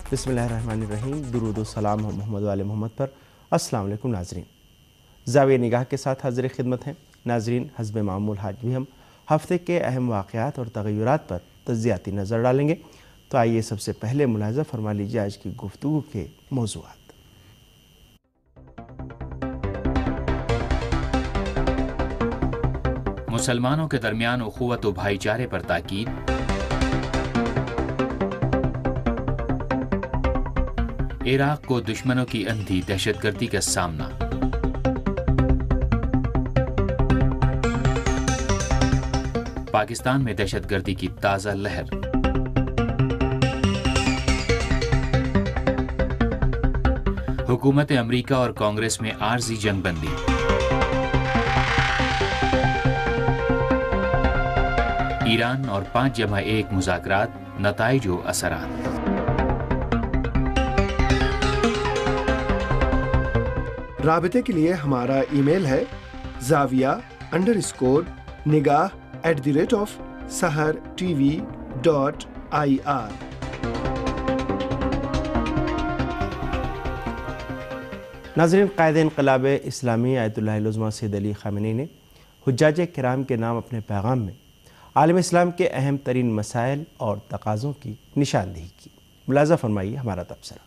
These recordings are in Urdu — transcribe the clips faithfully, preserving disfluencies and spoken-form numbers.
بسم اللہ الرحمن الرحیم، درود و سلام ہو محمد وآل محمد پر۔ السلام علیکم ناظرین، زاویہ نگاہ کے ساتھ حاضر خدمت ہیں۔ ناظرین، حسب معمول آج بھی ہم ہفتے کے اہم واقعات اور تغیرات پر تجزیاتی نظر ڈالیں گے، تو آئیے سب سے پہلے ملاحظہ فرما لیجیے آج کی گفتگو کے موضوعات۔ مسلمانوں کے درمیان اخوت و بھائی چارے پر تاکید، عراق کو دشمنوں کی اندھی دہشت گردی کا سامنا، پاکستان میں دہشت گردی کی تازہ لہر، حکومت امریکہ اور کانگریس میں عارضی جنگ بندی، ایران اور پانچ جمع ایک مذاکرات، نتائج و اثرات۔ رابطے کے لیے ہمارا ای میل ہے زاویہ انڈر اسکور نگاہ at the rate of Sahar T V dot I R. ناظرین، قائد انقلاب اسلامی آیت اللہ العظمیٰ سید علی خامنئی نے حجاج کرام کے نام اپنے پیغام میں عالم اسلام کے اہم ترین مسائل اور تقاضوں کی نشاندہی کی۔ ملاحظہ فرمائیے ہمارا تبصرہ۔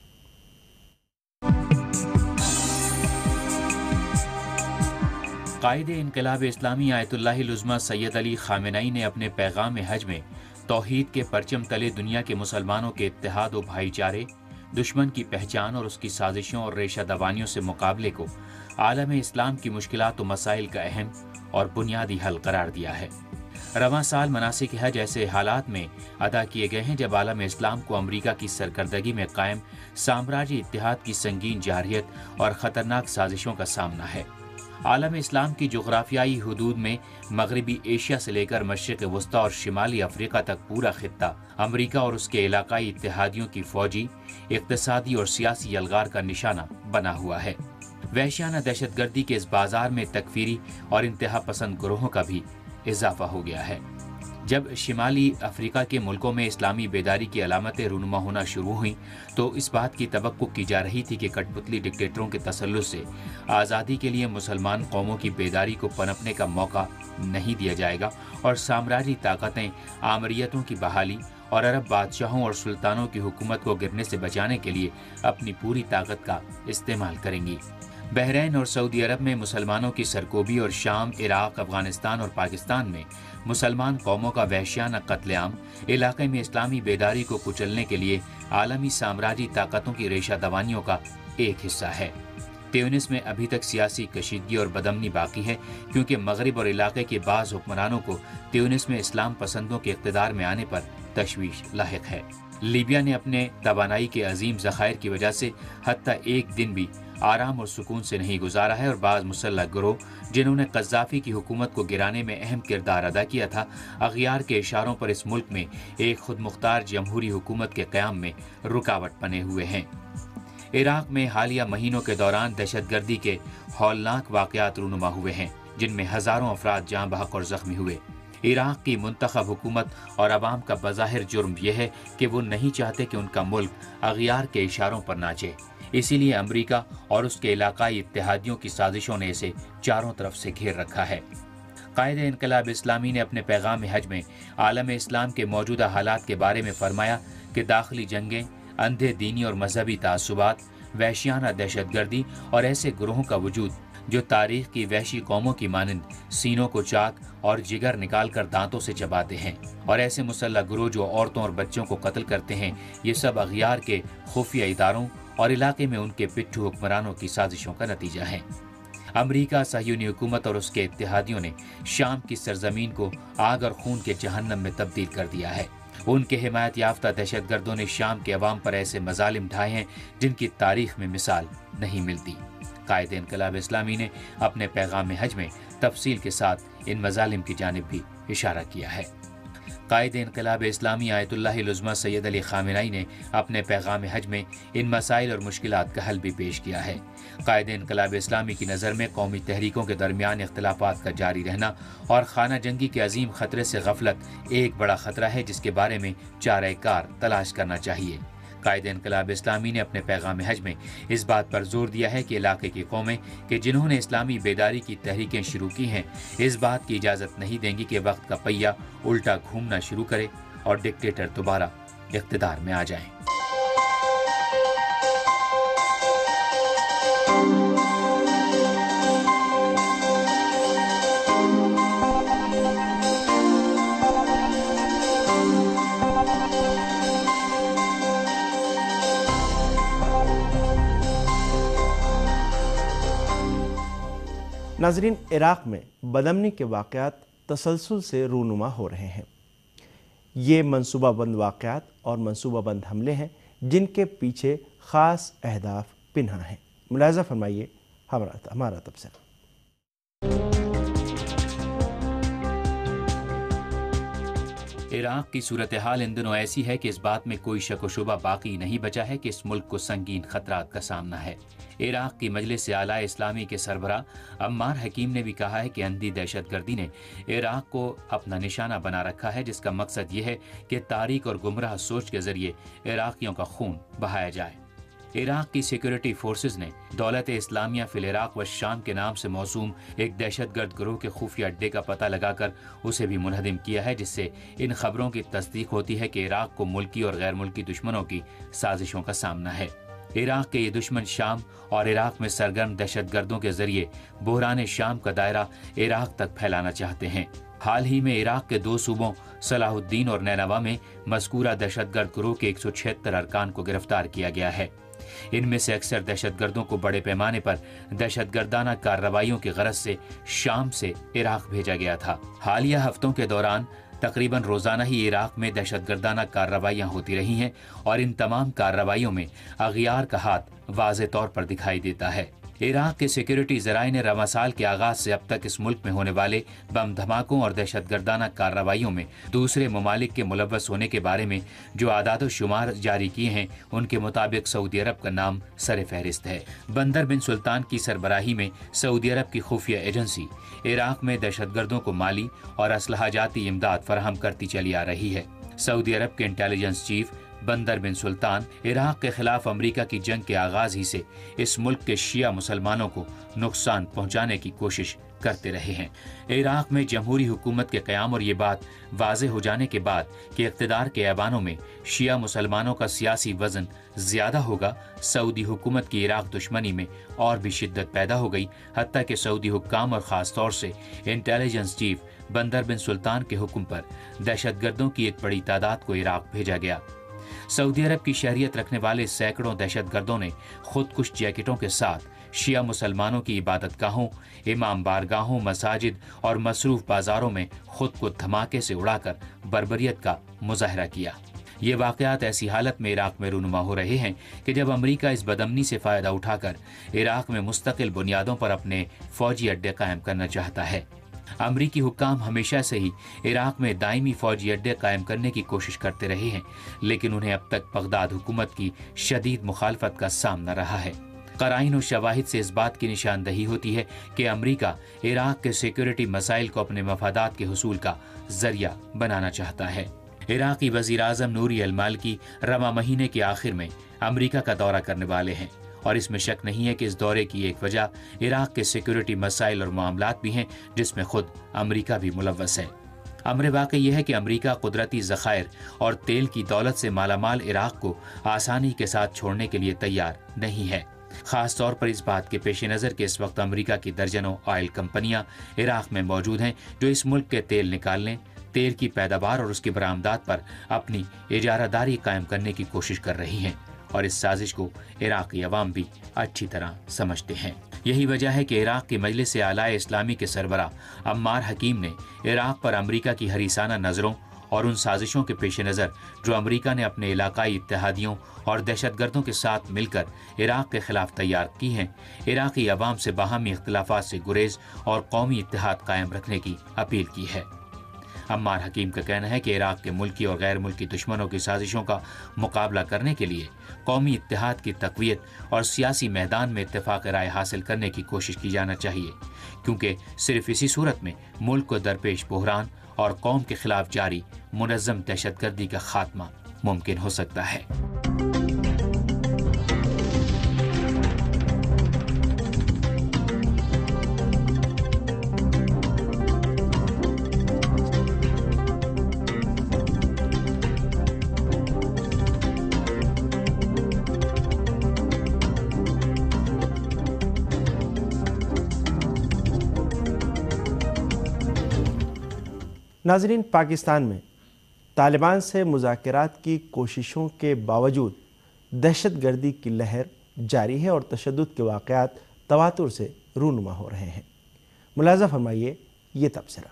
قائد انقلاب اسلامی آیت اللہ العظمیٰ سید علی خامنئی نے اپنے پیغام حج میں توحید کے پرچم تلے دنیا کے مسلمانوں کے اتحاد و بھائی چارے، دشمن کی پہچان اور اس کی سازشوں اور ریشہ دوانیوں سے مقابلے کو عالم اسلام کی مشکلات و مسائل کا اہم اور بنیادی حل قرار دیا ہے۔ رواں سال مناسک حج ایسے حالات میں ادا کیے گئے ہیں جب عالم اسلام کو امریکہ کی سرکردگی میں قائم سامراجی اتحاد کی سنگین جارحیت اور خطرناک سازشوں کا سامنا ہے۔ عالم اسلام کی جغرافیائی حدود میں مغربی ایشیا سے لے کر مشرق وسطیٰ اور شمالی افریقہ تک پورا خطہ امریکہ اور اس کے علاقائی اتحادیوں کی فوجی، اقتصادی اور سیاسی یلغار کا نشانہ بنا ہوا ہے۔ وحشیانہ دہشت گردی کے اس بازار میں تکفیری اور انتہا پسند گروہوں کا بھی اضافہ ہو گیا ہے۔ جب شمالی افریقہ کے ملکوں میں اسلامی بیداری کی علامتیں رونما ہونا شروع ہوئیں تو اس بات کی توقع کی جا رہی تھی کہ کٹ پتلی ڈکٹیٹروں کے تسلط سے آزادی کے لیے مسلمان قوموں کی بیداری کو پنپنے کا موقع نہیں دیا جائے گا اور سامراجی طاقتیں آمریتوں کی بحالی اور عرب بادشاہوں اور سلطانوں کی حکومت کو گرنے سے بچانے کے لیے اپنی پوری طاقت کا استعمال کریں گی۔ بحرین اور سعودی عرب میں مسلمانوں کی سرکوبی اور شام، عراق، افغانستان اور پاکستان میں مسلمان قوموں کا وحشیانہ قتل عام علاقے میں اسلامی بیداری کو کچلنے کے لیے عالمی سامراجی طاقتوں کی ریشہ دوانیوں کا ایک حصہ ہے۔ تیونس میں ابھی تک سیاسی کشیدگی اور بدامنی باقی ہے کیونکہ مغرب اور علاقے کے بعض حکمرانوں کو تیونس میں اسلام پسندوں کے اقتدار میں آنے پر تشویش لاحق ہے۔ لیبیا نے اپنے توانائی کے عظیم ذخائر کی وجہ سے حتیٰ ایک دن بھی آرام اور سکون سے نہیں گزارا ہے اور بعض مسلح گروہ جنہوں نے قذافی کی حکومت کو گرانے میں اہم کردار ادا کیا تھا، اغیار کے اشاروں پر اس ملک میں ایک خود مختار جمہوری حکومت کے قیام میں رکاوٹ بنے ہوئے ہیں۔ عراق میں حالیہ مہینوں کے دوران دہشت گردی کے ہولناک واقعات رونما ہوئے ہیں جن میں ہزاروں افراد جاں بحق اور زخمی ہوئے۔ عراق کی منتخب حکومت اور عوام کا بظاہر جرم یہ ہے کہ وہ نہیں چاہتے کہ ان کا ملک اغیار کے اشاروں پر ناچے، اسی لیے امریکہ اور اس کے علاقائی اتحادیوں کی سازشوں نے اسے چاروں طرف سے گھیر رکھا ہے۔ قائد انقلاب اسلامی نے اپنے پیغام حج میں عالم اسلام کے موجودہ حالات کے بارے میں فرمایا کہ داخلی جنگیں، اندھے دینی اور مذہبی تعصبات، وحشیانہ دہشت گردی اور ایسے گروہوں کا وجود جو تاریخ کی وحشی قوموں کی مانند سینوں کو چاک اور جگر نکال کر دانتوں سے چباتے ہیں، اور ایسے مسلح گروہ جو عورتوں اور بچوں کو قتل کرتے ہیں، یہ سب اغیار کے خفیہ اداروں اور علاقے میں ان کے پٹھو حکمرانوں کی سازشوں کا نتیجہ ہے۔ امریکہ، صہیونی حکومت اور اس کے اتحادیوں نے شام کی سرزمین کو آگ اور خون کے جہنم میں تبدیل کر دیا ہے۔ ان کے حمایت یافتہ دہشت گردوں نے شام کے عوام پر ایسے مظالم ڈھائے ہیں جن کی تاریخ میں مثال نہیں ملتی۔ قائد انقلاب اسلامی نے اپنے پیغام حج میں تفصیل کے ساتھ ان مظالم کی جانب بھی اشارہ کیا ہے۔ قائد انقلاب اسلامی آیت اللہ العظمیٰ سید علی خامنئی نے اپنے پیغام حج میں ان مسائل اور مشکلات کا حل بھی پیش کیا ہے۔ قائد انقلاب اسلامی کی نظر میں قومی تحریکوں کے درمیان اختلافات کا جاری رہنا اور خانہ جنگی کے عظیم خطرے سے غفلت ایک بڑا خطرہ ہے جس کے بارے میں چارہ کار تلاش کرنا چاہیے۔ قائد انقلاب اسلامی نے اپنے پیغام حج میں اس بات پر زور دیا ہے کہ علاقے کی قومیں کہ جنہوں نے اسلامی بیداری کی تحریکیں شروع کی ہیں اس بات کی اجازت نہیں دیں گی کہ وقت کا پہیہ الٹا گھومنا شروع کرے اور ڈکٹیٹر دوبارہ اقتدار میں آ جائیں۔ ناظرین، عراق میں بدامنی کے واقعات تسلسل سے رونما ہو رہے ہیں۔ یہ منصوبہ بند واقعات اور منصوبہ بند حملے ہیں جن کے پیچھے خاص اہداف پنہاں ہیں۔ ملاحظہ فرمائیے ہمارا تبصرہ۔ عراق کی صورتحال ان دنوں ایسی ہے کہ اس بات میں کوئی شک و شبہ باقی نہیں بچا ہے کہ اس ملک کو سنگین خطرات کا سامنا ہے۔ عراق کی مجلس اعلیٰ اسلامی کے سربراہ عمار حکیم نے بھی کہا ہے کہ اندھی دہشت گردی نے عراق کو اپنا نشانہ بنا رکھا ہے، جس کا مقصد یہ ہے کہ تاریک اور گمراہ سوچ کے ذریعے عراقیوں کا خون بہایا جائے۔ عراق کی سیکورٹی فورسز نے دولت اسلامیہ فی العراق و شام کے نام سے موسوم ایک دہشت گرد گروہ کے خفیہ اڈے کا پتہ لگا کر اسے بھی منہدم کیا ہے، جس سے ان خبروں کی تصدیق ہوتی ہے کہ عراق کو ملکی اور غیر ملکی دشمنوں کی سازشوں کا سامنا ہے۔ عراق کے یہ دشمن شام اور عراق میں سرگرم دہشت گردوں کے ذریعے بحران شام کا دائرہ عراق تک پھیلانا چاہتے ہیں۔ حال ہی میں عراق کے دو صوبوں صلاح الدین اور نینوا میں مذکورہ دہشت گرد گروہ کے ایک سو چھہتر ارکان کو گرفتار کیا گیا ہے۔ ان میں سے اکثر دہشت گردوں کو بڑے پیمانے پر دہشت گردانہ کارروائیوں کی غرض سے شام سے عراق بھیجا گیا تھا۔ حالیہ ہفتوں کے دوران تقریباً روزانہ ہی عراق میں دہشت گردانہ کارروائیاں ہوتی رہی ہیں اور ان تمام کارروائیوں میں اغیار کا ہاتھ واضح طور پر دکھائی دیتا ہے۔ عراق کے سیکورٹی ذرائع نے رواں سال کے آغاز سے اب تک اس ملک میں ہونے والے بم دھماکوں اور دہشت گردانہ کارروائیوں میں دوسرے ممالک کے ملوث ہونے کے بارے میں جو اعداد و شمار جاری کیے ہیں ان کے مطابق سعودی عرب کا نام سر فہرست ہے۔ بندر بن سلطان کی سربراہی میں سعودی عرب کی خفیہ ایجنسی عراق میں دہشت گردوں کو مالی اور اسلحہ جاتی امداد فراہم کرتی چلی آ رہی ہے۔ سعودی عرب کے انٹیلیجنس چیف بندر بن سلطان عراق کے خلاف امریکہ کی جنگ کے آغاز ہی سے اس ملک کے شیعہ مسلمانوں کو نقصان پہنچانے کی کوشش کرتے رہے ہیں۔ عراق میں جمہوری حکومت کے قیام اور یہ بات واضح ہو جانے کے بعد کہ اقتدار کے ایوانوں میں شیعہ مسلمانوں کا سیاسی وزن زیادہ ہوگا، سعودی حکومت کی عراق دشمنی میں اور بھی شدت پیدا ہو گئی، حتیٰ کہ سعودی حکام اور خاص طور سے انٹیلیجنس چیف بندر بن سلطان کے حکم پر دہشت گردوں کی ایک بڑی تعداد کو عراق بھیجا گیا۔ سعودی عرب کی شہریت رکھنے والے سینکڑوں دہشت گردوں نے خود کش جیکٹوں کے ساتھ شیعہ مسلمانوں کی عبادت گاہوں، امام بارگاہوں، مساجد اور مصروف بازاروں میں خود کو دھماکے سے اڑا کر بربریت کا مظاہرہ کیا۔ یہ واقعات ایسی حالت میں عراق میں رونما ہو رہے ہیں کہ جب امریکہ اس بدامنی سے فائدہ اٹھا کر عراق میں مستقل بنیادوں پر اپنے فوجی اڈے قائم کرنا چاہتا ہے۔ امریکی حکام ہمیشہ سے ہی عراق میں دائمی فوجی اڈے قائم کرنے کی کوشش کرتے رہے ہیں، لیکن انہیں اب تک بغداد حکومت کی شدید مخالفت کا سامنا رہا ہے۔ قرائن و شواہد سے اس بات کی نشاندہی ہوتی ہے کہ امریکہ عراق کے سیکورٹی مسائل کو اپنے مفادات کے حصول کا ذریعہ بنانا چاہتا ہے۔ عراقی وزیر اعظم نوری المالکی رواں مہینے کے آخر میں امریکہ کا دورہ کرنے والے ہیں، اور اس میں شک نہیں ہے کہ اس دورے کی ایک وجہ عراق کے سیکورٹی مسائل اور معاملات بھی ہیں جس میں خود امریکہ بھی ملوث ہے۔ امر واقع یہ ہے کہ امریکہ قدرتی ذخائر اور تیل کی دولت سے مالا مال عراق کو آسانی کے ساتھ چھوڑنے کے لیے تیار نہیں ہے، خاص طور پر اس بات کے پیش نظر کہ اس وقت امریکہ کی درجنوں آئل کمپنیاں عراق میں موجود ہیں جو اس ملک کے تیل نکالنے، تیل کی پیداوار اور اس کی برآمدات پر اپنی اجارہ داری قائم کرنے کی کوشش کر رہی ہیں، اور اس سازش کو عراقی عوام بھی اچھی طرح سمجھتے ہیں۔ یہی وجہ ہے کہ عراق کی مجلس اعلیٰ اسلامی کے سربراہ عمار حکیم نے عراق پر امریکہ کی حریصانہ نظروں اور ان سازشوں کے پیش نظر جو امریکہ نے اپنے علاقائی اتحادیوں اور دہشت گردوں کے ساتھ مل کر عراق کے خلاف تیار کی ہیں، عراقی عوام سے باہمی اختلافات سے گریز اور قومی اتحاد قائم رکھنے کی اپیل کی ہے۔ عمار حکیم کا کہنا ہے کہ عراق کے ملکی اور غیر ملکی دشمنوں کی سازشوں کا مقابلہ کرنے کے لیے قومی اتحاد کی تقویت اور سیاسی میدان میں اتفاق رائے حاصل کرنے کی کوشش کی جانا چاہیے، کیونکہ صرف اسی صورت میں ملک کو درپیش بحران اور قوم کے خلاف جاری منظم دہشت گردی کا خاتمہ ممکن ہو سکتا ہے۔ ناظرین، پاکستان میں طالبان سے مذاکرات کی کوششوں کے باوجود دہشت گردی کی لہر جاری ہے اور تشدد کے واقعات تواتر سے رونما ہو رہے ہیں۔ ملاحظہ فرمائیے یہ تبصرہ۔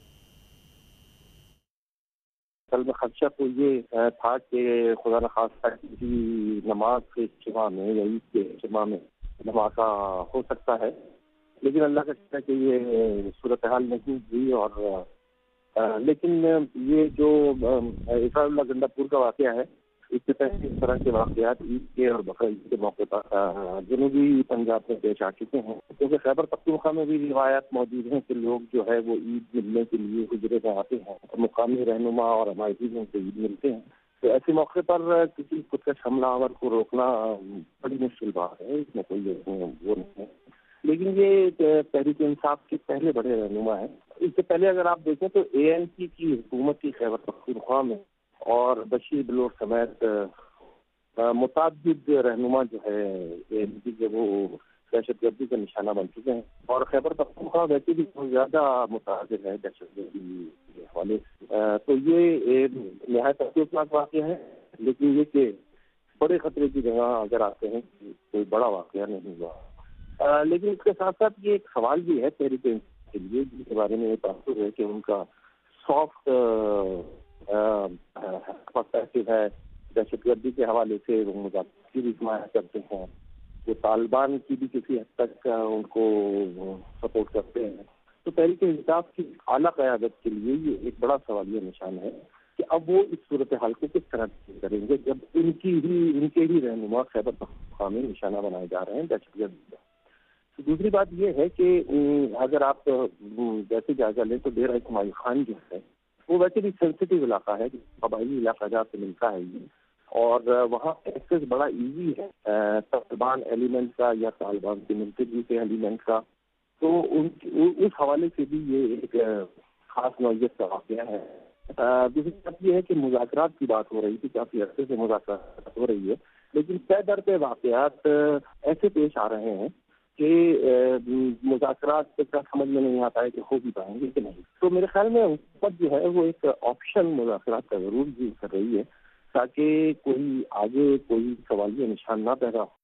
اصل میں خدشہ تو یہ تھا کہ خدا نخواستہ کسی نماز کے اجتماع میں یا عید کے اجتماع میں دھماکہ ہو سکتا ہے، لیکن اللہ کا شکر ہے کہ یہ صورتحال نہیں ہوئی۔ اور لیکن یہ جو اسرار اللہ گنڈا پور کا واقعہ ہے، اس سے پہلے اس طرح کے واقعات عید کے اور بقرعید کے موقع پر جنوبی پنجاب میں پیش آ چکے ہیں، کیونکہ خیبر پختونخوا میں بھی روایات موجود ہیں کہ لوگ جو ہے وہ عید ملنے کے لیے حجرے میں آتے ہیں، مقامی رہنما اور حمایتی سے عید ملتے ہیں۔ تو ایسے موقع پر کسی خودکش حملہ آور کو روکنا بڑی مشکل بات ہے، اس میں کوئی وہ نہیں ہے۔ لیکن یہ تحریک انصاف کے پہلے بڑے رہنما ہیں۔ اس سے پہلے اگر آپ دیکھیں تو اے این پی کی حکومت کی خیبر پختونخوا میں اور بشیر بلوچ سمیت متعدد رہنما جو ہے اے این پی کے وہ دہشت گردی کا نشانہ بن چکے ہیں، اور خیبر پختونخوا ویسے بھی بہت زیادہ متاثر ہے دہشت گردی کے حوالے سے۔ تو یہ نہایت افسوسناک واقعہ ہے، لیکن یہ کہ بڑے خطرے کی جگہ اگر آتے ہیں کوئی بڑا واقعہ نہیں ہوا۔ لیکن اس کے ساتھ ساتھ یہ ایک سوال بھی ہے تحریک انصاف کے لیے، جس کے بارے میں یہ تاثر ہے کہ ان کا سافٹ پرسپیکٹو ہے دہشت گردی کے حوالے سے، وہ مذاکرات کی بھی حمایت کرتے ہیں، وہ طالبان کی بھی کسی حد تک ان کو سپورٹ کرتے ہیں۔ تو تحریک انصاف کی اعلیٰ قیادت کے لیے یہ ایک بڑا سوالیہ نشان ہے کہ اب وہ اس صورتحال کو کس طرح کریں گے جب ان کی ہی ان کے ہی رہنما خیبر پختونخوا میں نشانہ بنائے جا رہے ہیں دہشت گردی کا۔ دوسری بات یہ ہے کہ اگر آپ جیسے جائزہ لیں تو ڈیرہ اسماعیل خان جو ہے وہ ویسے بھی سینسٹیو علاقہ ہے، قبائلی علاقہ جات سے ملتا ہے یہ، اور وہاں ایکسس بڑا ایزی ہے طالبان ایلیمنٹ کا یا طالبان کے ملٹری کے ایلیمنٹ کا۔ تو ان اس حوالے سے بھی یہ ایک خاص نوعیت کا واقعہ ہے۔ دوسری بات یہ ہے کہ مذاکرات کی بات ہو رہی تھی، کافی عرصے سے مذاکرات ہو رہی ہے، لیکن طے در پہ واقعات ایسے پیش آ رہے ہیں کہ مذاکرات کا سمجھ میں نہیں آتا ہے کہ ہو بھی پائیں گے کہ نہیں۔ تو میرے خیال میں حکومت جو ہے وہ ایک آپشن مذاکرات کا ضرور یوز کر رہی ہے تاکہ کوئی آگے کوئی سوالیہ نشان نہ پیدا ہو۔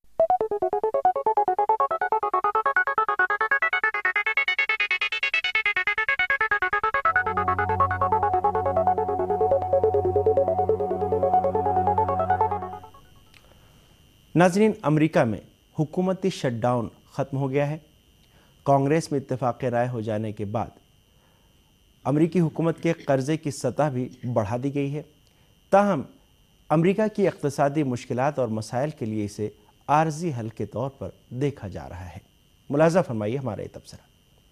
ناظرین، امریکہ میں حکومتی شٹ ڈاؤن ختم ہو گیا ہے۔ کانگریس میں اتفاق رائے ہو جانے کے بعد امریکی حکومت کے قرضے کی سطح بھی بڑھا دی گئی ہے، تاہم امریکہ کی اقتصادی مشکلات اور مسائل کے لیے اسے عارضی حل کے طور پر دیکھا جا رہا ہے۔ ملاحظہ فرمائیے ہمارا یہ تبصرہ۔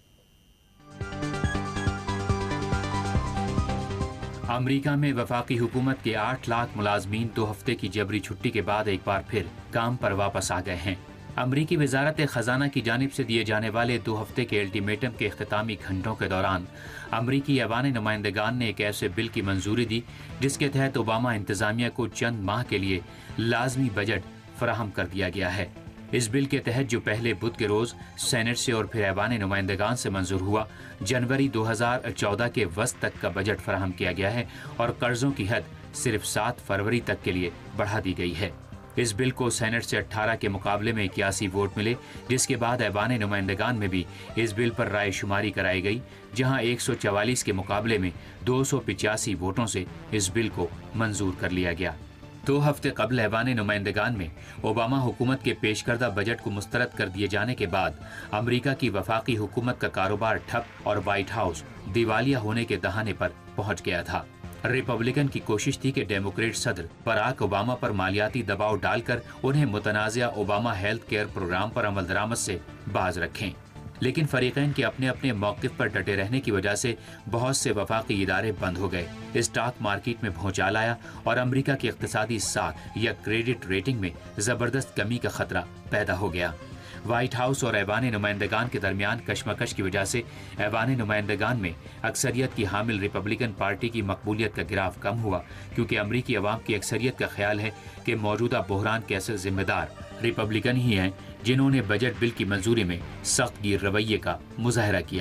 امریکہ میں وفاقی حکومت کے آٹھ لاکھ ملازمین دو ہفتے کی جبری چھٹی کے بعد ایک بار پھر کام پر واپس آ گئے ہیں۔ امریکی وزارت خزانہ کی جانب سے دیے جانے والے دو ہفتے کے الٹیمیٹم کے اختتامی گھنٹوں کے دوران امریکی ایوان نمائندگان نے ایک ایسے بل کی منظوری دی جس کے تحت اوباما انتظامیہ کو چند ماہ کے لیے لازمی بجٹ فراہم کر دیا گیا ہے۔ اس بل کے تحت جو پہلے بدھ کے روز سینٹ سے اور پھر ایوان نمائندگان سے منظور ہوا، جنوری دو ہزار چودہ کے وسط تک کا بجٹ فراہم کیا گیا ہے اور قرضوں کی حد صرف سات فروری تک کے لیے بڑھا دی گئی ہے۔ اس بل کو سینٹ سے اٹھارہ کے مقابلے میں اکیاسی ووٹ ملے، جس کے بعد ایوان نمائندگان میں بھی اس بل پر رائے شماری کرائی گئی، جہاں ایک سو چوالیس کے مقابلے میں دو سو پچاسی ووٹوں سے اس بل کو منظور کر لیا گیا۔ دو ہفتے قبل ایوان نمائندگان میں اوباما حکومت کے پیش کردہ بجٹ کو مسترد کر دیے جانے کے بعد امریکہ کی وفاقی حکومت کا کاروبار ٹھپ اور وائٹ ہاؤس دیوالیہ ہونے کے دہانے پر پہنچ گیا تھا۔ ریپبلکن کی کوشش تھی کہ ڈیموکریٹ صدر براک اوباما پر مالیاتی دباؤ ڈال کر انہیں متنازعہ اوباما ہیلتھ کیئر پروگرام پر عمل درآمد سے باز رکھیں، لیکن فریقین کے اپنے اپنے موقف پر ڈٹے رہنے کی وجہ سے بہت سے وفاقی ادارے بند ہو گئے، اسٹاک مارکیٹ میں بھونچال آیا اور امریکہ کی اقتصادی ساکھ یا کریڈٹ ریٹنگ میں زبردست کمی کا خطرہ پیدا ہو گیا۔ وائٹ ہاؤس اور ایوان نمائندگان کے درمیان کشمکش کی وجہ سے ایوان نمائندگان میں اکثریت کی حامل ریپبلکن پارٹی کی مقبولیت کا گراف کم ہوا، کیونکہ امریکی عوام کی اکثریت کا خیال ہے کہ موجودہ بحران کے اصل ذمہ دار ریپبلکن ہی ہیں، جنہوں نے بجٹ بل کی منظوری میں سخت گیر رویے کا مظاہرہ کیا ہے۔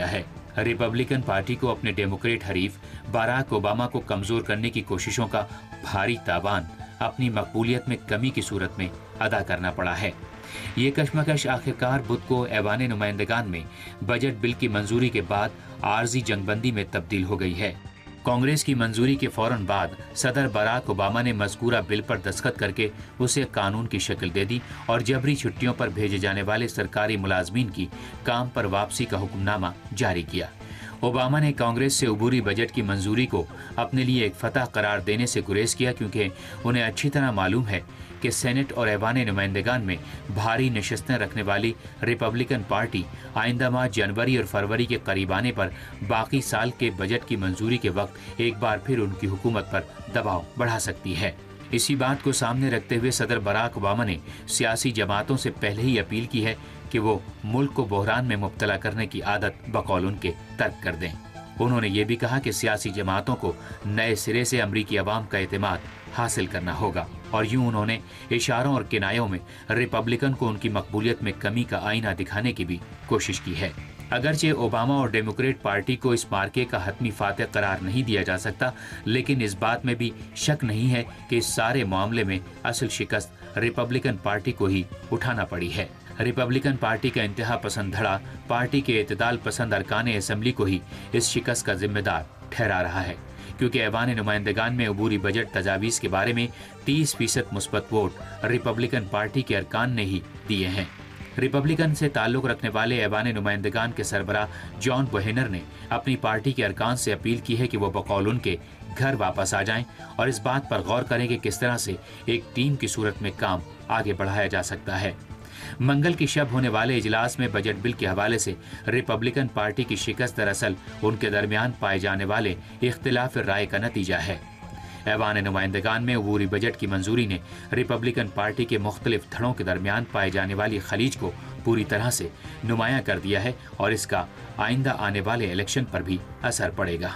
रिपब्लिकन पार्टी को अपने डेमोक्रेट हरीफ बराक ओबामा को कमजोर करने की कोशिशों का भारी तावान अपनी मकबूलियत में कमी की सूरत में अदा करना पड़ा है। ये कशमकश आखिरकार बुध को ऐवान नुमाइंदगान में बजट बिल की मंजूरी के बाद आर्जी जंगबंदी में तब्दील हो गई है। कांग्रेस की मंजूरी के फौरन बाद सदर बराक ओबामा ने मज़कूरा बिल पर दस्तखत करके उसे कानून की शक्ल दे दी और जबरी छुट्टियों पर भेजे जाने वाले सरकारी मुलाजमीन की काम पर वापसी का हुक्मनामा जारी किया। ओबामा ने कांग्रेस से अबूरी बजट की मंजूरी को अपने लिए एक फतह करार देने से गुरेज किया, क्योंकि उन्हें अच्छी तरह मालूम है कि सेनेट और ऐवान नुमाइंदगान में भारी नशस्तें रखने वाली रिपब्लिकन पार्टी आइंदा माह जनवरी और फरवरी के करीब आने पर बाकी साल के बजट की मंजूरी के वक्त एक बार फिर उनकी हुकूमत पर दबाव बढ़ा सकती है। इसी बात को सामने रखते हुए सदर बराक ओबामा ने सियासी जमातों से पहले ही अपील की है कि वो मुल्क को बहरान में मुब्तला करने की आदत बकौल उनके तर्क कर दें। उन्होंने ये भी कहा कि सियासी जमातों को नए सिरे से अमरीकी अवाम का एतमाद हासिल करना होगा, और यूं उन्होंने इशारों और किनायों में रिपब्लिकन को उनकी मकबूलियत में कमी का आईना दिखाने की भी कोशिश की है। अगरचे ओबामा और डेमोक्रेट पार्टी को इस मार्के का हतमी फातह करार नहीं दिया जा सकता, लेकिन इस बात में भी शक नहीं है कि इस सारे मामले में असल शिकस्त रिपब्लिकन पार्टी को ही उठाना पड़ी है। रिपब्लिकन पार्टी का इंतहा पसंद धड़ा पार्टी के एतदाल पसंद अरकान असम्बली को ही इस शिकस्त का जिम्मेदार ठहरा रहा है, क्योंकि ऐवान नुमाइंदगान में अबूरी बजट तजावीज़ के बारे में तीस फीसद मुस्बत वोट रिपब्लिकन पार्टी के अरकान ने ही दिए हैं। रिपब्लिकन से ताल्लुक़ रखने वाले ऐवान नुमाइंदगान के सरबराह जॉन बोहेनर ने अपनी पार्टी के अरकान से अपील की है कि वो बकौल उनके घर वापस आ जाएं और इस बात पर गौर करें कि किस तरह से एक टीम की सूरत में काम आगे बढ़ाया जा सकता है। मंगल की शब होने वाले इजलास में बजट बिल के हवाले से रिपब्लिकन पार्टी की शिकस्त दरअसल उनके दरमियान पाए जाने वाले इख्तिलाफ राय का नतीजा है। ऐवान नुमाइंदगान में अबूरी बजट की मंजूरी ने रिपब्लिकन पार्टी के मुख्तलिफ धड़ों के दरमियान पाए जाने वाली खलीज को पूरी तरह से नुमायां कर दिया है और इसका आइंदा आने वाले इलेक्शन पर भी असर पड़ेगा।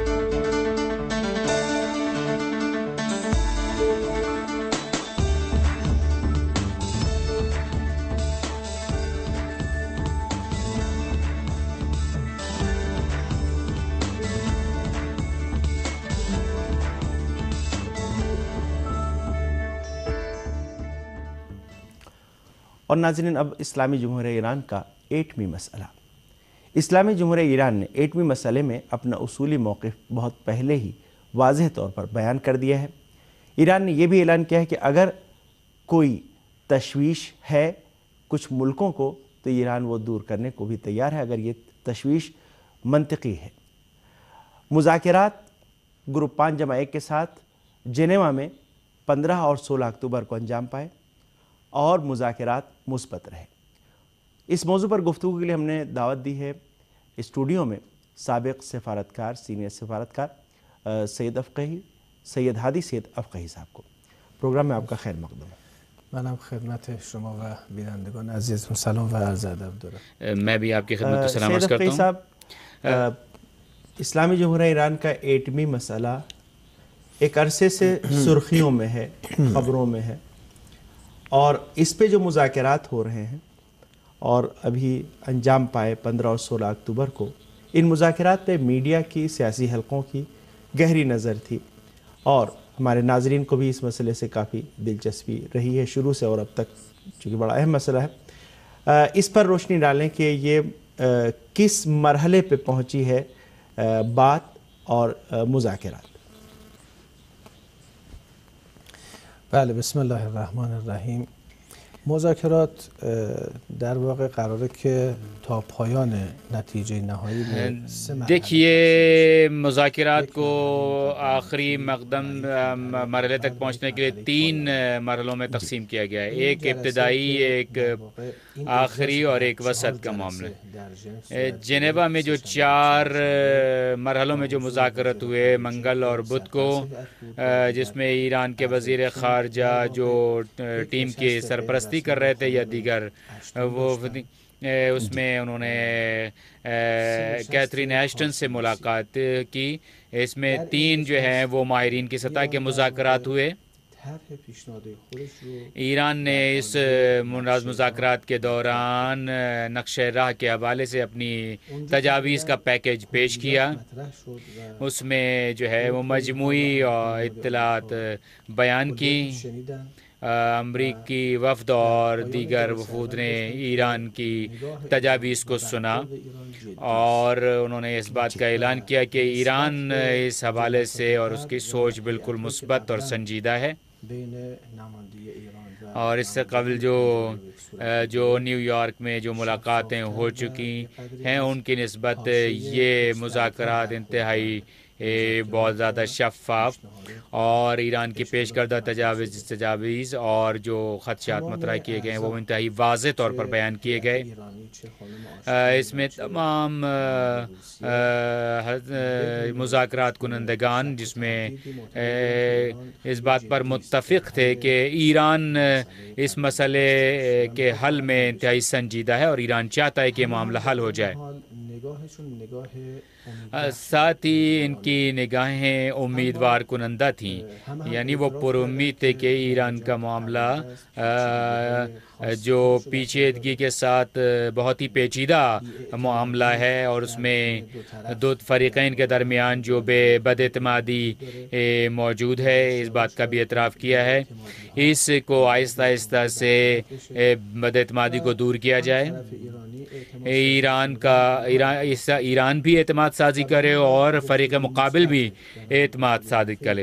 और नाज़रीन, अब इस्लामी जमहूरियत ईरान का एटमी मसला। इस्लामी जमहूरियत ईरान ने एटमी मसले में अपना उसूली मौक़िफ़ बहुत पहले ही वाज़ेह तौर पर बयान कर दिया है। ईरान ने यह भी ऐलान किया है कि अगर कोई तशवीश है कुछ मुल्कों को तो ईरान वो दूर करने को भी तैयार है अगर ये तशवीश मंतकी है। मुज़ाकरात ग्रुप पाँच जमा एक के साथ जेनेवा में पंद्रह और सोलह अक्टूबर को अंजाम पाए और मुज़ाकरात मुस्बत रहे। इस मौजू पर गुफ्तगू के लिए हमने दावत दी है स्टूडियो में साबिक़ सफ़ारतकार सीनियर सफ़ारतकार सैयद अफ़क़ही सैयद हादी सैयद अफ़क़ही साहब को। प्रोग्राम में आपका खैर मक़दम। منم خدمت شما و بینندگان عزیزتون سلام و عرض ادب دارم. मैं भी आपकी खिदमत में सलाम अर्ज़ करता हूं। साहब, इस्लामी जमहूरियत ईरान का एटमी मसला एक अरसे से सुर्खियों में है, ख़बरों में है और इस पे जो मुज़ाकरात हो रहे हैं और अभी अंजाम पाए पंद्रह और सोलह अक्टूबर को, इन मुज़ाकरात पे मीडिया की, सियासी हलकों की गहरी नज़र थी और हमारे नाजरीन को भी इस मसले से काफ़ी दिलचस्पी रही है शुरू से और अब तक, चूँकि बड़ा अहम मसला है। इस पर रोशनी डालें कि ये किस मरहले पे पहुंची है बात और मुज़ाकरात। بله، بسم الله الرحمن الرحیم. مذاکرات در واقع قراره که تا پایان نتیجه نهایی به دیکھیے مذاکرات کو آخری مقدم مرحلے تک پہنچنے کے لیے تین مرحلوں میں تقسیم کیا گیا ہے، ایک ابتدائی، ایک آخری اور ایک وسط کا معاملہ. جنیوا میں جو چار مرحلوں میں جو مذاکرات ہوئے منگل اور بدھ کو، جس میں ایران کے وزیر خارجہ جو ٹیم کی سرپرستی کر رہے تھے یا دیگر وہ، اس میں انہوں نے کیتھرین ایشٹن سے ملاقات کی. اس میں تین جو ہیں وہ ماہرین کی سطح کے مذاکرات ہوئے ایران نے اس مذاکرات کے دوران نقشہ راہ کے حوالے سے اپنی تجاویز کا پیکیج پیش کیا. اس میں جو ہے وہ مجموعی اطلاعات بیان کی. امریکی وفد اور دیگر وفود نے ایران کی تجاویز کو سنا اور انہوں نے اس بات کا اعلان کیا کہ ایران اس حوالے سے اور اس کی سوچ بالکل مثبت اور سنجیدہ ہے. اور اس سے قبل جو جو نیو یارک میں جو ملاقاتیں ہو چکی ہیں ان کی نسبت یہ مذاکرات انتہائی بہت زیادہ شفاف اور ایران کی پیش کردہ تجاویز تجاویز اور جو خدشات مطرح کیے گئے ہیں وہ انتہائی واضح طور پر بیان کیے گئے. اس میں تمام مذاکرات کنندگان جس میں اس بات پر متفق تھے کہ ایران اس مسئلے کے حل میں انتہائی سنجیدہ ہے اور ایران چاہتا ہے کہ معاملہ حل ہو جائے. ساتھ ہی ان کی نگاہیں امیدوار کنندہ تھیں، یعنی وہ پر امید تھے کہ ایران کا معاملہ جو پیچیدگی کے ساتھ بہت ہی پیچیدہ معاملہ ہے اور اس میں دو فریقین کے درمیان جو بے بد اعتمادی موجود ہے اس بات کا بھی اعتراف کیا ہے. اس کو آہستہ آہستہ سے بد اعتمادی کو دور کیا جائے. ایران کا ایران ایران بھی اعتماد سازی کرے اور فریق مقابل بھی اعتماد سازی کرے.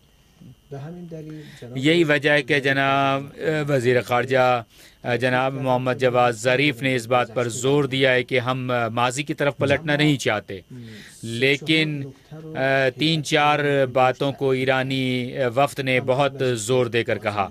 یہی وجہ ہے کہ جناب وزیر خارجہ جناب محمد جواد ظریف نے اس بات پر زور دیا ہے کہ ہم ماضی کی طرف پلٹنا نہیں چاہتے، لیکن تین چار باتوں کو ایرانی وفد نے بہت زور دے کر کہا.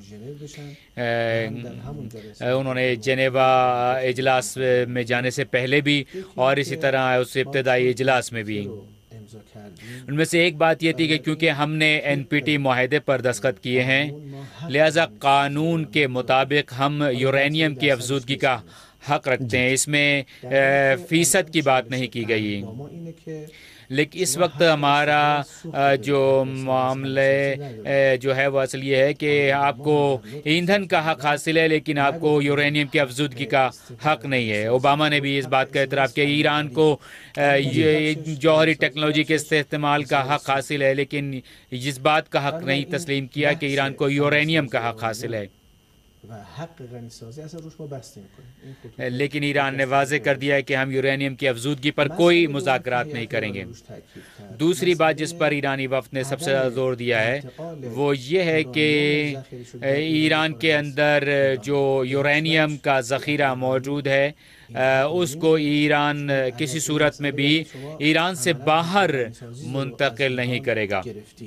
انہوں نے جنیوا اجلاس میں جانے سے پہلے بھی اور اسی طرح اس ابتدائی اجلاس میں بھی. ان میں سے ایک بات یہ تھی کہ کیونکہ ہم نے این پی ٹی معاہدے پر دستخط کیے ہیں لہذا قانون کے مطابق ہم یورینیم کی افزودگی کا حق رکھتے ہیں. اس میں فیصد کی بات نہیں کی گئی، لیکن اس وقت ہمارا جو معاملے جو ہے وہ اصل یہ ہے کہ آپ کو ایندھن کا حق حاصل ہے لیکن آپ کو یورینیم کی افزودگی کا حق نہیں ہے. اوباما نے بھی اس بات کا اعتراف کیا ایران کو جوہری ٹیکنالوجی کے استعمال کا حق حاصل ہے لیکن اس بات کا حق نہیں تسلیم کیا کہ ایران کو یورینیم کا حق حاصل ہے. لیکن ایران نے واضح کر دیا ہے کہ ہم یورینیم کی افزودگی پر کوئی مذاکرات نہیں کریں گے. دوسری بات جس پر ایرانی وفد نے سب سے زیادہ زور دیا ہے وہ یہ ہے کہ ایران کے اندر جو یورینیم کا ذخیرہ موجود ہے اس کو ایران کسی صورت میں بھی ایران سے باہر منتقل نہیں کرے گا.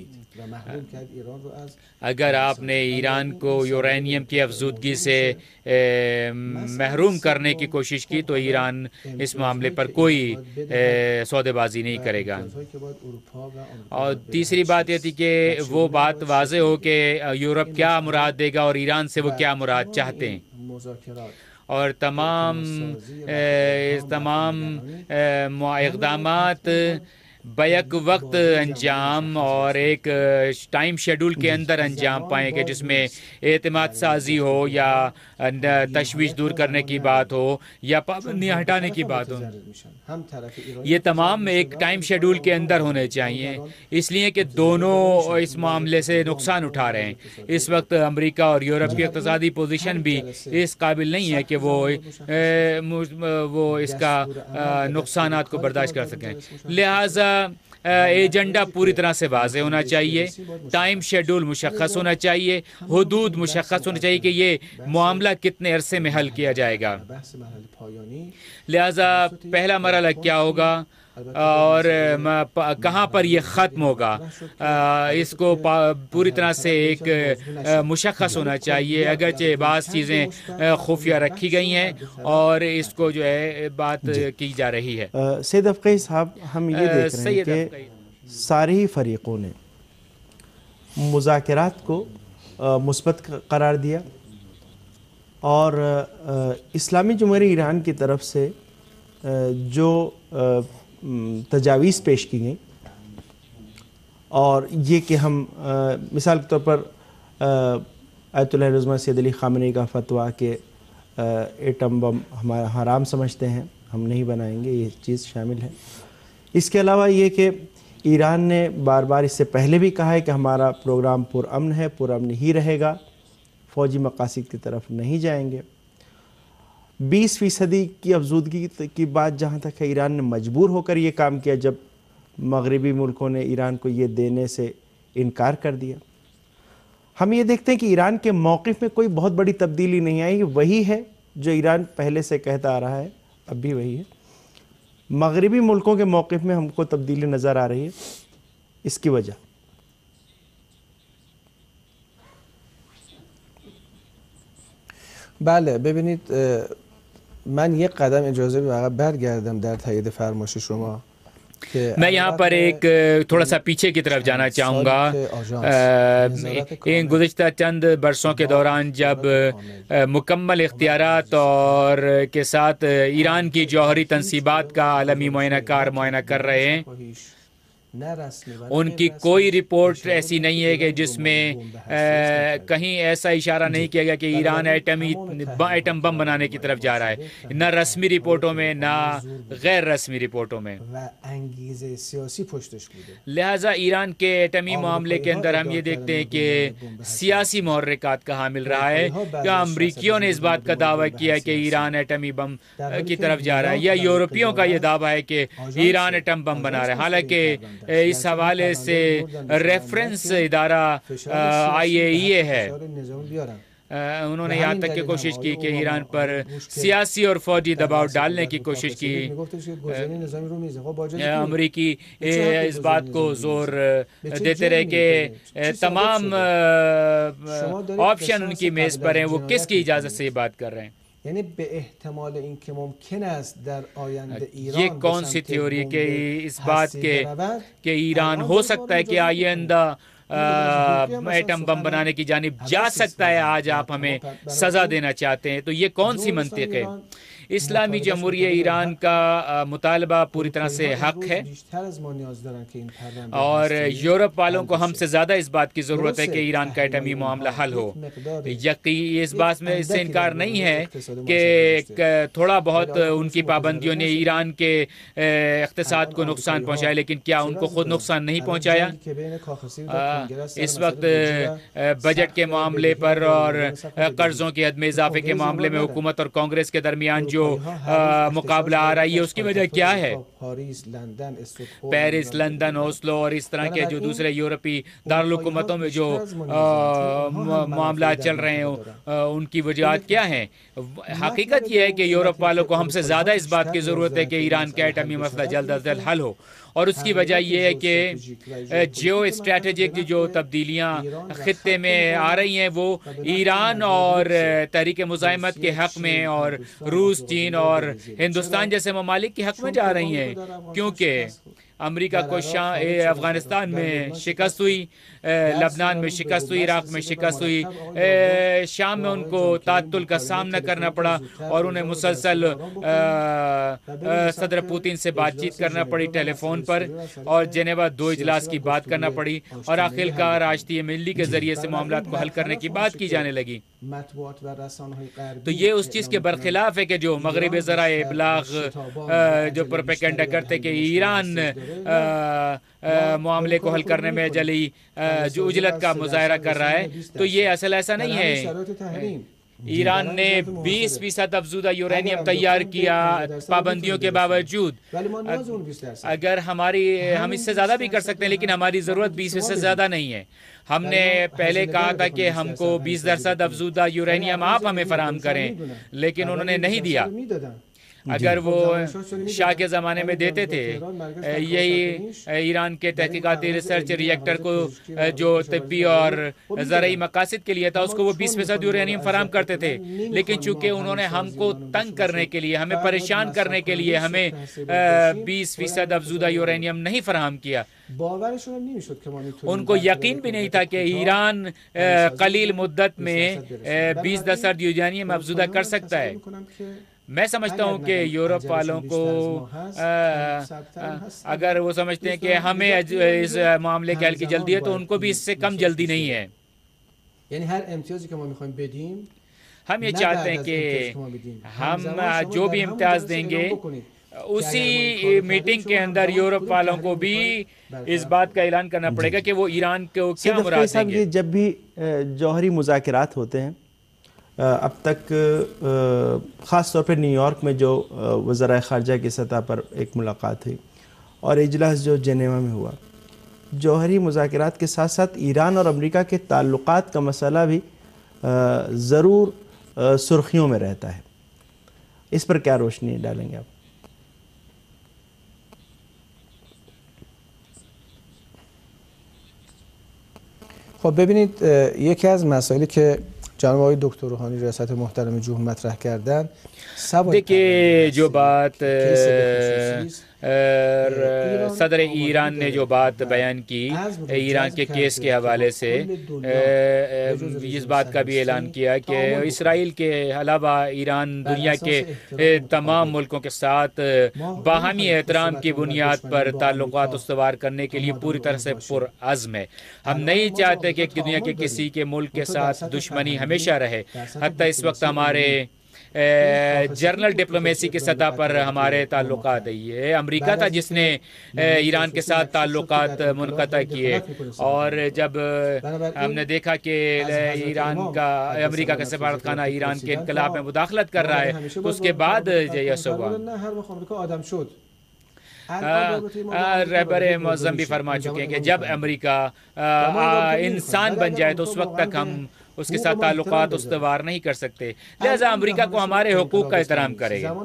اگر آپ نے ایران کو یورینیم کی افزودگی سے محروم کرنے کی کوشش کی تو ایران اس معاملے پر کوئی سودے بازی نہیں کرے گا. اور تیسری بات یہ تھی کہ وہ بات واضح ہو کہ یورپ کیا مراد دے گا اور ایران سے وہ کیا مراد چاہتے ہیں. اور تمام تمام اقدامات بیک وقت انجام اور ایک ٹائم شیڈول کے اندر انجام پائیں گے جس میں اعتماد سازی ہو یا تشویش دور کرنے کی بات ہو یا پابندیاں ہٹانے کی بات ہو. یہ تمام ایک ٹائم شیڈول کے اندر ہونے چاہیے اس لیے کہ دونوں اس معاملے سے نقصان اٹھا رہے ہیں. اس وقت امریکہ اور یورپ کی اقتصادی پوزیشن بھی اس قابل نہیں ہے کہ وہ وہ اس کا نقصانات کو برداشت کر سکیں. لہٰذا ایجنڈا پوری طرح سے واضح ہونا چاہیے، ٹائم شیڈول مشخص ہونا چاہیے، حدود مشخص ہونا چاہیے کہ یہ معاملہ کتنے عرصے میں حل کیا جائے گا. لہذا پہلا مرحلہ کیا ہوگا اور کہاں پر یہ ختم ہوگا اس کو پوری طرح سے ایک مشخص ہونا چاہیے. اگرچہ بعض چیزیں خفیہ رکھی گئی ہیں اور اس کو جو ہے بات کی جا رہی ہے. سید افقی صاحب ہم یہ دیکھ رہے ہیں کہ سارے ہی فریقوں نے مذاکرات کو مثبت قرار دیا اور اسلامی جمہوریہ ایران کی طرف سے جو تجاویز پیش کی گئیں اور یہ کہ ہم مثال کے طور پر آیت اللہ العظمہ سید علی خامنئی کا فتویٰ کہ ایٹم بم ہمارا حرام سمجھتے ہیں، ہم نہیں بنائیں گے، یہ چیز شامل ہے۔ اس کے علاوہ یہ کہ ایران نے بار بار اس سے پہلے بھی کہا ہے کہ ہمارا پروگرام پرامن ہے، پرامن ہی رہے گا، فوجی مقاصد کی طرف نہیں جائیں گے۔ بیس فیصدی کی افزودگی کی بات جہاں تک ہے، ایران نے مجبور ہو کر یہ کام کیا جب مغربی ملکوں نے ایران کو یہ دینے سے انکار کر دیا۔ ہم یہ دیکھتے ہیں کہ ایران کے موقف میں کوئی بہت بڑی تبدیلی نہیں آئی، وہی ہے جو ایران پہلے سے کہتا آ رہا ہے، اب بھی وہی ہے۔ مغربی ملکوں کے موقف میں ہم کو تبدیلی نظر آ رہی ہے۔ اس کی وجہ بله ببینید من یک قدم اجازه بدم برگردم در تایید فرمایش شما میں یہاں پر ایک تھوڑا سا پیچھے کی طرف جانا چاہوں گا۔ ان گزشتہ چند برسوں کے دوران جب مکمل اختیارات اور کے ساتھ ایران کی جوہری تنصیبات کا عالمی معائنہ کار معائنہ کر رہے ہیں، ان کی کوئی رپورٹ ایسی نہیں ہے کہ جس میں کہیں ایسا اشارہ نہیں کیا گیا کہ ایران ایٹمی ایٹم بم بنانے کی طرف جا رہا ہے، نہ رسمی رپورٹوں میں نہ غیر رسمی رپورٹوں میں۔ لہٰذا ایران کے ایٹمی معاملے کے اندر ہم یہ دیکھتے ہیں کہ سیاسی محرکات کا حامل رہا ہے۔ یا امریکیوں نے اس بات کا دعویٰ کیا کہ ایران ایٹمی بم کی طرف جا رہا ہے، یا یورپیوں کا یہ دعویٰ ہے کہ ایران ایٹم بم بنا رہا ہے، حالانکہ اس حوالے سے ریفرنس ادارہ آئی اے ای اے ہے۔ انہوں نے یہاں تک کی کوشش کی کہ ایران پر سیاسی اور فوجی دباؤ ڈالنے کی کوشش کی۔ امریکی اس بات کو زور دیتے رہے کہ تمام آپشن ان کی میز پر ہیں، وہ کس کی اجازت سے یہ بات کر رہے ہیں؟ یعنی به احتمال این که ممکن است در آینده ایران یہ کون سی تھیوری کہ اس بات کے کہ ایران ہو سکتا ہے کہ آئندہ ایٹم بم بنانے کی جانب جا سکتا ہے، آج آپ ہمیں سزا دینا چاہتے ہیں، تو یہ کون سی منطق ہے؟ اسلامی جمہوریہ ایران کا مطالبہ پوری طرح سے حق ہے، اور یورپ والوں کو ہم سے زیادہ اس بات کی ضرورت ہے کہ ایران کا ایٹمی معاملہ حل ہو۔ یقین اس بات میں اس سے انکار نہیں ہے کہ تھوڑا بہت ان کی پابندیوں نے ایران کے اقتصاد کو نقصان پہنچایا، لیکن کیا ان کو خود نقصان نہیں پہنچایا؟ اس وقت بجٹ کے معاملے پر اور قرضوں کے حد میں اضافے کے معاملے میں حکومت اور کانگریس کے درمیان جو مقابلہ آ رہی ہے، اس کی وجہ کیا ہے؟ پیرس، لندن، اوسلو اور اس طرح کے جو دوسرے یورپی دارالحکومتوں میں جو معاملات چل رہے ہیں، ان کی وجوہات کیا ہیں؟ حقیقت یہ ہے کہ یورپ والوں کو ہم سے زیادہ اس بات کی ضرورت ہے کہ ایران کا ایٹمی مسئلہ جلد از جلد حل ہو، اور اس کی وجہ یہ ہے کہ جیو اسٹریٹجک جو تبدیلیاں خطے میں آ رہی ہیں وہ ایران اور تحریک مزاحمت کے حق میں، اور روس، چین اور ہندوستان جیسے ممالک کے حق میں جا رہی ہیں، کیونکہ امریکہ کو افغانستان میں شکست ہوئی، لبنان میں شکست ہوئی، عراق میں شکست ہوئی، شام میں ان کو تعطل کا سامنا کرنا پڑا، اور انہیں مسلسل صدر پوتین سے بات چیت کرنا پڑی ٹیلی فون پر، اور جنیوا دو اجلاس کی بات کرنا پڑی، اور آخر کار آشتی ملی کے ذریعے سے معاملات کو حل کرنے کی بات کی جانے لگی۔ تو یہ اس چیز کے برخلاف ہے کہ جو مغربی ذرائع ابلاغ جو پروپیگنڈا کرتے کہ ایران معاملے کو حل کرنے میں جلی جو اجلت کا مظاہرہ کر رہا ہے، تو یہ اصل ایسا نہیں ہے۔ ایران نے بیس فیصد افزودہ یورینیم تیار کیا پابندیوں کے باوجود۔ اگر ہماری ہم اس سے زیادہ بھی کر سکتے ہیں، لیکن ہماری ضرورت بیس فیصد زیادہ نہیں ہے۔ ہم نے پہلے کہا تھا کہ ہم کو بیس درصد افزودہ یورینیم آپ ہمیں فراہم کریں، لیکن انہوں نے نہیں دیا۔ اگر وہ شاہ کے زمانے میں دیتے تھے، یہی ایران کے تحقیقاتی ریسرچ ریئیکٹر کو جو طبی اور زرعی مقاصد کے لیے تھا، اس کو وہ بیس فیصد یورینیم فراہم کرتے تھے، لیکن چونکہ انہوں نے ہم کو تنگ کرنے کے لیے، ہمیں پریشان کرنے کے لیے ہمیں بیس فیصد افزودہ یورینیم نہیں فراہم کیا۔ ان کو یقین بھی نہیں تھا کہ ایران قلیل مدت میں بیس درصد یورینیم افزودہ کر سکتا ہے۔ میں سمجھتا ہوں کہ یورپ والوں کو اگر وہ سمجھتے ہیں کہ ہمیں اس معاملے کے حل کی جلدی ہے، تو ان کو بھی اس سے کم جلدی نہیں ہے۔ یعنی هر امتیازی که ما میخوایم بدیم ہم یہ چاہتے ہیں کہ ہم جو بھی امتیاز دیں گے اسی میٹنگ کے اندر یورپ والوں کو بھی اس بات کا اعلان کرنا پڑے گا کہ وہ ایران کو کیا مراد دیں گے. جب بھی جوہری مذاکرات ہوتے ہیں اب تک خاص طور پہ نیو یارک میں جو وزرائے خارجہ کی سطح پر ایک ملاقات ہوئی اور اجلاس جو جنیوا میں ہوا، جوہری مذاکرات کے ساتھ ساتھ ایران اور امریکہ کے تعلقات کا مسئلہ بھی ضرور سرخیوں میں رہتا ہے. اس پر کیا روشنی ڈالیں گے آپ؟ خب ببینید یکی از مسائلی که جناب آقای دکتر روحانی ریاست محترم جمهور مطرح کردن، دیکھیے جو بات صدر ایران نے جو بات بیان کی ایران کے کیس کے حوالے سے، اس بات کا بھی اعلان کیا کہ اسرائیل کے علاوہ ایران دنیا کے تمام ملکوں کے ساتھ باہمی احترام کی بنیاد پر تعلقات استوار کرنے کے لیے پوری طرح سے پرعزم ہے. ہم نہیں چاہتے کہ دنیا کے کسی کے ملک کے ساتھ دشمنی ہمیشہ رہے. حتیٰ اس وقت ہمارے جرنل ڈپلومیسی کی سطح پر ہمارے تعلقات ہے. یہ امریکہ تھا جس نے ایران کے ساتھ تعلقات منقطع کیے، اور جب ہم نے دیکھا کہ ایران کا امریکہ کا سفارت خانہ ایران کے انقلاب میں مداخلت کر رہا ہے، اس کے بعد یہ ہوا. رہبر معظم بھی فرما چکے ہیں کہ جب امریکہ انسان بن جائے تو اس وقت تک ہم اس کے ساتھ تعلقات استوار نہیں کر سکتے. لہذا امریکہ کو ہمارے حقوق کا احترام کرے گا.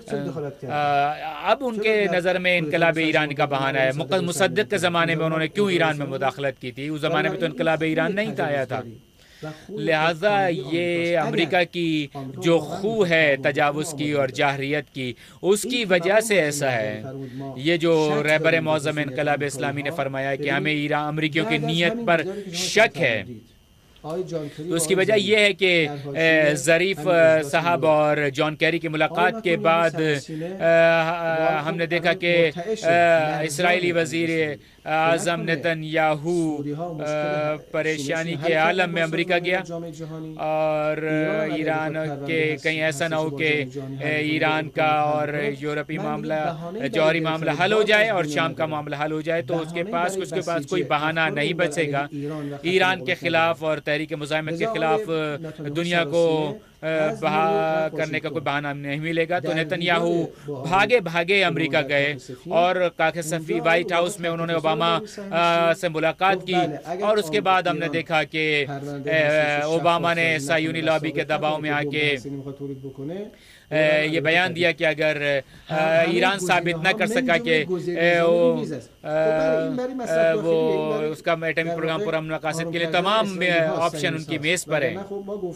اب ان کے نظر میں انقلاب ایران کا بہانہ ہے. مصدق کے زمانے میں انہوں نے کیوں ایران میں مداخلت کی تھی؟ اس زمانے میں تو انقلاب ایران نہیں تھا آیا تھا. لہذا یہ امریکہ کی جو خو ہے تجاوز کی اور جاہریت کی، اس کی وجہ سے ایسا ہے. یہ جو رہبر معظم انقلاب اسلامی نے فرمایا کہ ہمیں ایران امریکیوں کی نیت پر شک ہے، اس کی وجہ یہ ہے کہ ظریف صاحب اور جان کیری کی ملاقات کے بعد ہم نے دیکھا کہ اسرائیلی وزیر اعظم نیتن یاہو پریشانی کے عالم میں امریکہ گیا، اور ایران کے کہیں ایسا نہ ہو کہ ایران کا اور یورپی معاملہ جوہری معاملہ حل ہو جائے اور شام کا معاملہ حل ہو جائے تو اس کے پاس اس کے پاس کوئی بہانہ نہیں بچے گا. ایران کے خلاف اور تحریک مزاحمت کے خلاف دنیا کو بہا کرنے کا کوئی بہانہ نہیں ملے گا. تو نیتن یاہو بھاگے بھاگے امریکہ گئے اور کاخصفی وائٹ ہاؤس میں انہوں نے اوباما سے ملاقات کی، اور اس کے بعد ہم نے دیکھا کہ اوباما نے صہیونی لابی کے دباؤ میں آ کے یہ بیان دیا کہ اگر ایران ثابت نہ کر سکا کہ وہ اس کا ایٹمی پروگرام پرامن مقاصد کے لیے تمام آپشن ان کی میز پر ہیں.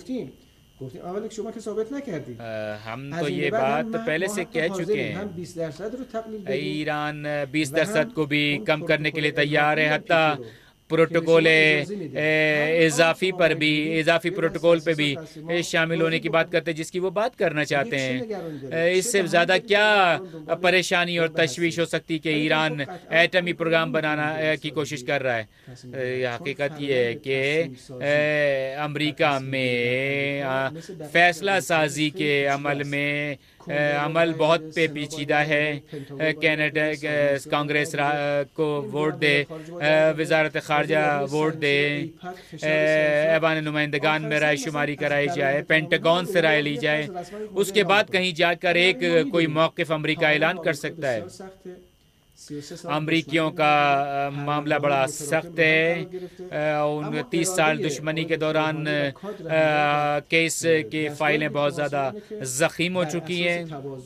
ہم تو یہ بات پہلے سے کہہ چکے ہیں، ایران بیس درصد کو بھی کم کرنے کے لیے تیار ہے. حتیٰ پروٹوکول اضافی پر بھی اضافی پروٹوکول پہ بھی شامل ہونے کی بات کرتے ہیں جس کی وہ بات کرنا چاہتے ہیں. اس سے زیادہ کیا پریشانی اور تشویش ہو سکتی کہ ایران ایٹمی پروگرام بنانا کی کوشش کر رہا ہے. حقیقت یہ ہے کہ امریکہ میں فیصلہ سازی کے عمل میں عمل بہت پہ پیچیدہ ہے. کینیڈا کانگریس کو ووٹ دے، وزارت خارجہ ووٹ دے، ایوان نمائندگان میں رائے شماری کرائی جائے، پینٹاگون سے رائے لی جائے، اس کے بعد کہیں جا کر ایک کوئی موقف امریکہ اعلان کر سکتا ہے. امریکیوں کا معاملہ بڑا سخت ہے. ان تیس سال دشمنی کے دوران کیس کی فائلیں بہت زیادہ زخیم ہو چکی ہیں.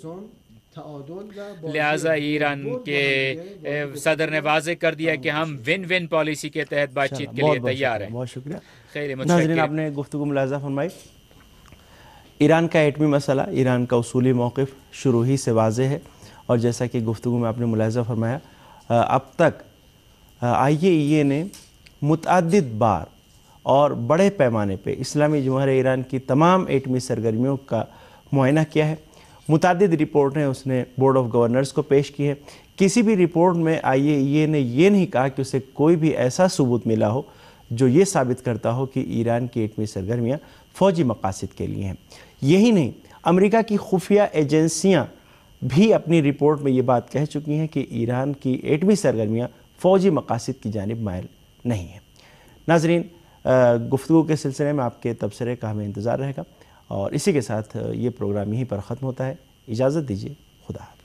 لہٰذا ایران کے صدر نے واضح کر دیا کہ ہم ون ون پالیسی کے تحت بات چیت کے لیے تیار ہیں. بہت شکریہ. خیر ناظرین، آپ نے گفتگو ملاحظہ فرمائی. ایران کا ایٹمی مسئلہ، ایران کا اصولی موقف شروع ہی سے واضح ہے، اور جیسا کہ گفتگو میں آپ نے ملاحظہ فرمایا اب تک آئی اے ای اے نے متعدد بار اور بڑے پیمانے پہ اسلامی جمہوریہ ایران کی تمام ایٹمی سرگرمیوں کا معائنہ کیا ہے. متعدد رپورٹیں اس نے بورڈ آف گورنرز کو پیش کی ہے. کسی بھی رپورٹ میں آئی اے ای اے نے یہ نہیں کہا کہ اسے کوئی بھی ایسا ثبوت ملا ہو جو یہ ثابت کرتا ہو کہ ایران کی ایٹمی سرگرمیاں فوجی مقاصد کے لیے ہیں۔ یہی نہیں، امریکہ کی خفیہ ایجنسیاں بھی اپنی رپورٹ میں یہ بات کہہ چکی ہیں کہ ایران کی ایٹمی سرگرمیاں فوجی مقاصد کی جانب مائل نہیں ہیں۔ ناظرین، گفتگو کے سلسلے میں آپ کے تبصرے کا ہمیں انتظار رہے گا، اور اسی کے ساتھ یہ پروگرام یہیں پر ختم ہوتا ہے۔ اجازت دیجیے، خدا حافظ۔